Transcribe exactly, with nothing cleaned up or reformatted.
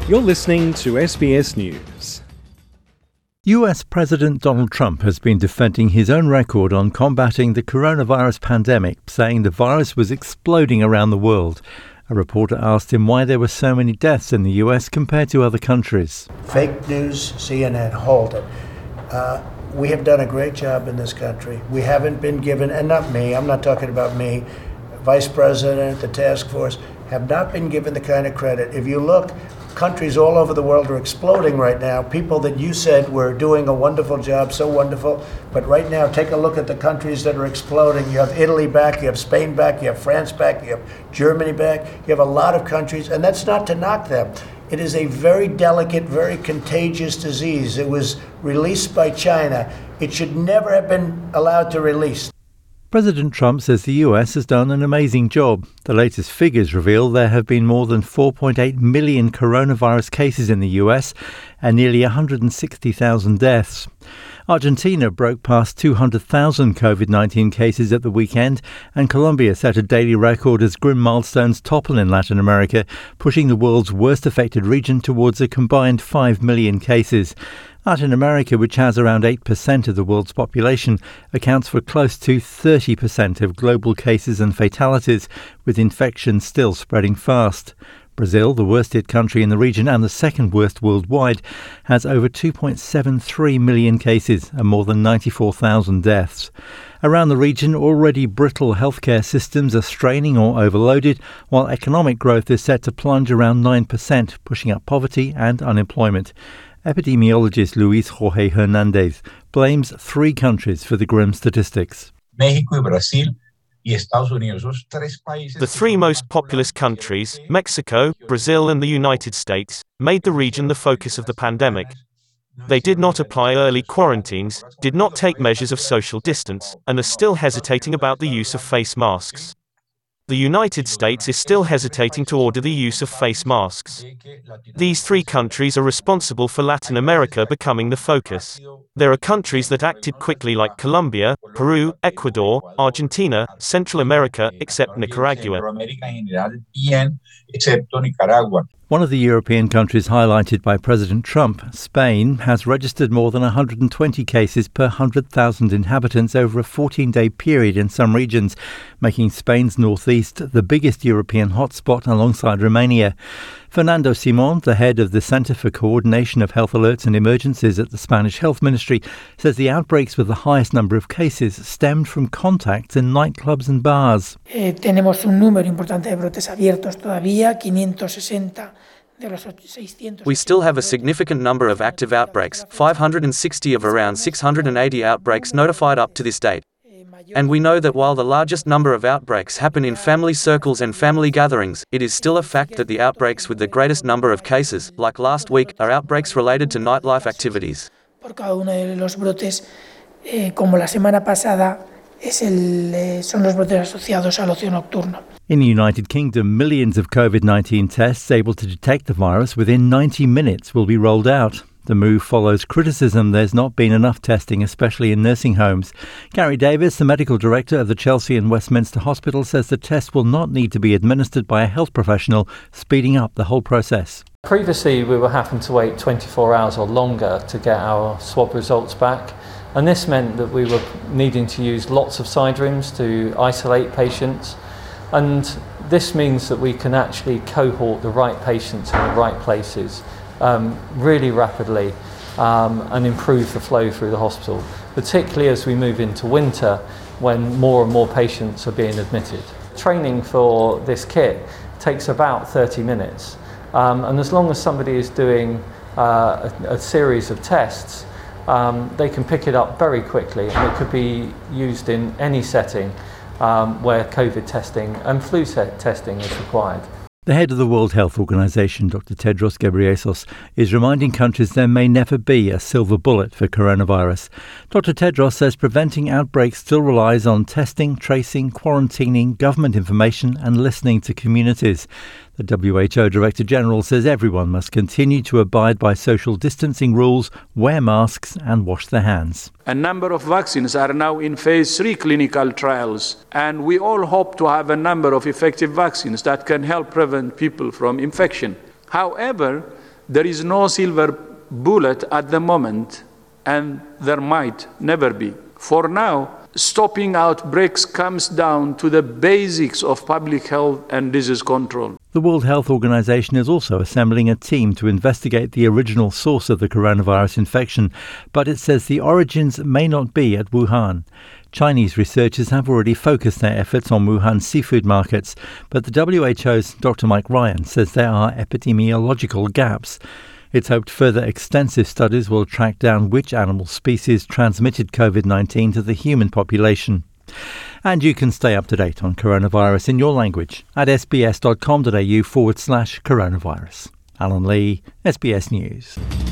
You're listening to S B S News. U S President Donald Trump has been defending his own record on combating the coronavirus pandemic, saying the virus was exploding around the world. A reporter asked him why there were so many deaths in the U S compared to other countries. Fake news, C N N, hold it. Uh, we have done a great job in this country. We haven't been given, and not me, I'm not talking about me, Vice President, the task force, have not been given the kind of credit. If you look, countries all over the world are exploding right now. People that you said were doing a wonderful job, so wonderful. But right now, take a look at the countries that are exploding. You have Italy back, you have Spain back, you have France back, you have Germany back. You have a lot of countries, and that's not to knock them. It is a very delicate, very contagious disease. It was released by China. It should never have been allowed to release. President Trump says the U S has done an amazing job. The latest figures reveal there have been more than four point eight million coronavirus cases in the U S and nearly one hundred sixty thousand deaths. Argentina broke past two hundred thousand COVID nineteen cases at the weekend, and Colombia set a daily record as grim milestones topple in Latin America, pushing the world's worst affected region towards a combined five million cases. Latin America, which has around eight percent of the world's population, accounts for close to thirty percent of global cases and fatalities, with infections still spreading fast. Brazil, the worst-hit country in the region and the second worst worldwide, has over two point seven three million cases and more than ninety-four thousand deaths. Around the region, already brittle healthcare systems are straining or overloaded, while economic growth is set to plunge around nine percent, pushing up poverty and unemployment. Epidemiologist Luis Jorge Hernandez blames three countries for the grim statistics. México y Brasil y Estados Unidos, esos tres países. The three most populous countries, Mexico, Brazil and the United States, made the region the focus of the pandemic. They did not apply early quarantines, did not take measures of social distance, and are still hesitating about the use of face masks. The United States is still hesitating to order the use of face masks. These three countries are responsible for Latin America becoming the focus. There are countries that acted quickly like Colombia, Peru, Ecuador, Argentina, Central America, except Nicaragua. One of the European countries highlighted by President Trump, Spain, has registered more than one hundred twenty cases per one hundred thousand inhabitants over a fourteen-day period in some regions, making Spain's northeast the biggest European hotspot alongside Romania. Fernando Simon, the head of the Centre for Coordination of Health Alerts and Emergencies at the Spanish Health Ministry, says the outbreaks with the highest number of cases stemmed from contacts in nightclubs and bars. Eh, tenemos un número importante de brotes abiertos todavía, quinientos sesenta. We still have a significant number of active outbreaks, five hundred sixty of around six hundred eighty outbreaks notified up to this date. And we know that while the largest number of outbreaks happen in family circles and family gatherings, it is still a fact that the outbreaks with the greatest number of cases, like last week, are outbreaks related to nightlife activities. Por cada uno de los brotes, eh, como la semana pasada, es el, eh, son los brotes asociados al ocio nocturno. In the United Kingdom, millions of COVID nineteen tests able to detect the virus within ninety minutes will be rolled out. The move follows criticism there's not been enough testing, especially in nursing homes. Gary Davis, the medical director of the Chelsea and Westminster Hospital, says the test will not need to be administered by a health professional, speeding up the whole process. Previously, we were having to wait twenty-four hours or longer to get our swab results back. And this meant that we were needing to use lots of side rooms to isolate patients. And this means that we can actually cohort the right patients in the right places um, really rapidly um, and improve the flow through the hospital, particularly as we move into winter when more and more patients are being admitted. Training for this kit takes about thirty minutes. Um, and as long as somebody is doing uh, a, a series of tests, Um, they can pick it up very quickly, and it could be used in any setting um, where COVID testing and flu testing is required. The head of the World Health Organization, Doctor Tedros Ghebreyesus, is reminding countries there may never be a silver bullet for coronavirus. Doctor Tedros says preventing outbreaks still relies on testing, tracing, quarantining, government information and listening to communities. The W H O Director General says everyone must continue to abide by social distancing rules, wear masks and wash their hands. A number of vaccines are now in phase three clinical trials, and we all hope to have a number of effective vaccines that can help prevent people from infection. However, There is no silver bullet at the moment, and there might never be. For now, stopping outbreaks comes down to the basics of public health and disease control. The World Health Organization is also assembling a team to investigate the original source of the coronavirus infection, but it says the origins may not be at Wuhan. Chinese researchers have already focused their efforts on Wuhan seafood markets, but the W H O's Doctor Mike Ryan says there are epidemiological gaps. It's hoped further extensive studies will track down which animal species transmitted COVID nineteen to the human population. And you can stay up to date on coronavirus in your language at sbs.com.au forward slash coronavirus. Alan Lee, S B S News.